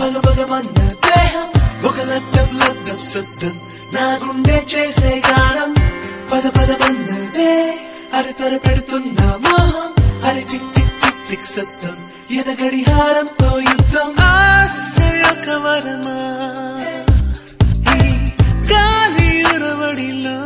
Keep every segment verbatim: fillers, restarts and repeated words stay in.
బగ బగమన్న దేహం ఒక లడ్డం లడ్డం శబ్దం నా గుండె చేసే గానం పద పదమన్నదే అరి త్వర పెడుతున్న మోహం అరి టిక్ టిక్ టిక్ టిక్ శబ్దం ఎద గడిహారంతో యుద్ధం ఆశ్రయక వరమా ఈ గాలి ఉరవడిలో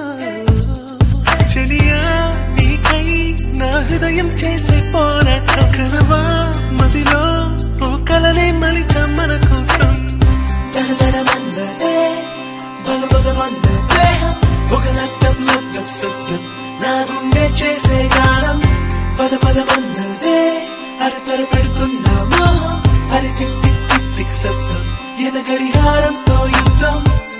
చెలియా నీకై నా హృదయం చేసే పోరాటం కనవా మదిలో ఓ కలనే మలిచ మన కోసం దడదడమన్నదే బగ బగమన్న దేహం ఒక లడ్డం లడ్డం శబ్దం నా గుండె చేసే గానం పద పదమన్నదే అరి త్వర పెడుతున్న మోహం అరి టిక్ టిక్ టిక్ టిక్ శబ్దం ఎద గడిహారంతో యుద్ధం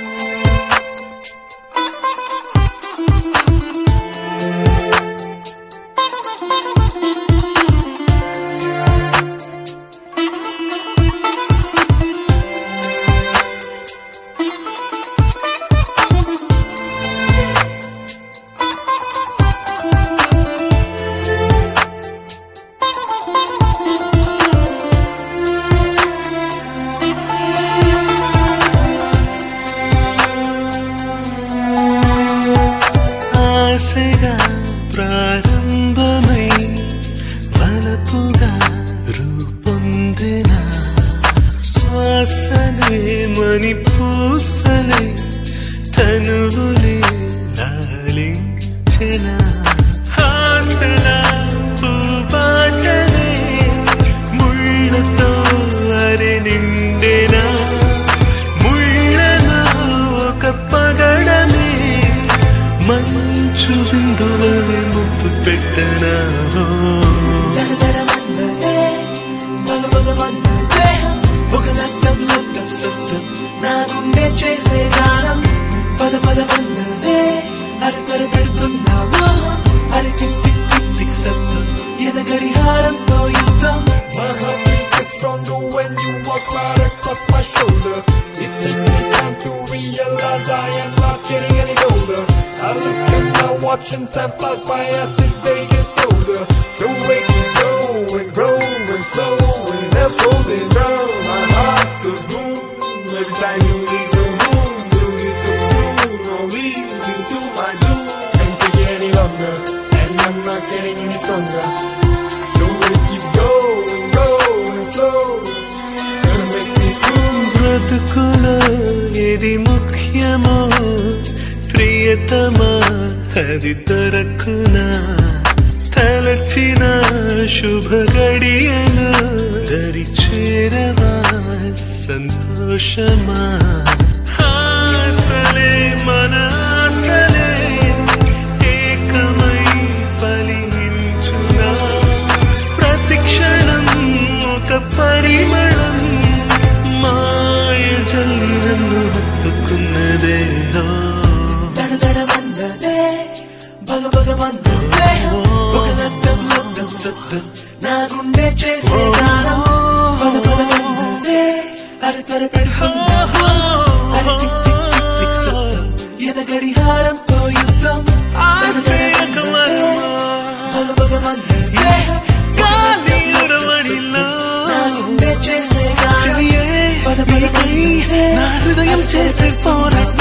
ఆశగా ప్రారంభమై వలపుగా రూపొందిన శ్వాసలే మని పూసలే తనువులే లాలించిన ఆశల పూబాటలే ముళ్ళతో అరె నిండెనా ముళ్ళలో ఒక పగడమే మంచు బిందువుని ముద్దు పెట్టనా దడదడమన్నదే బగ బగమన్న దేహం ఒక లడ్డం లడ్డం శబ్దం నా గుండె చేసే గానం పద పదమన్నదే అరి త్వర పెడుతున్న మోహం అరి టిక్ టిక్ టిక్ టిక్ శబ్దం ఎద గడిహారంతో యుద్ధం My heartbeat is stronger when you walk right across my shoulder. It takes me time to realize I am not getting any older. I look at my watch and time flies by as the day gets older. The way keeps going, growing slow and unfolding down. My heart goes boom every time you leave the room. You need to soon or leave me to my doom. Can't take it any longer, and I'm not getting any stronger. The way keeps going, going slow, gonna make me smooth. బ్రతుకులో ఏది ముఖ్యమో ప్రియతమా అది దొరకునా తలచిన శుభ గడియలు దరి చేరవా సంతోషమా ఆశలే మన ఆశలే ఏకమై ఫలించునా ప్రతి క్షణం ఒక పరిమళం మాయ జల్లి నన్ను హత్తుకున్నదే దడదడమన్నదే బగ బగమన్న దేహం ఒక లడ్డం లడ్డం శబ్దం నా గుండె చేసే గానం పద పదమన్నదే అరి త్వర పెడుతున్న అరి టిక్ టిక్ టిక్ టిక్ శబ్దం ఎద గడిహారంతో యుద్ధం ఆశయక వరమా బగ బగమన్న దేహం గాలి ఉరవడిలో నా గుండె చేసే గానం పద పదమన్నదే నా హృదయం చేసే పోరాటం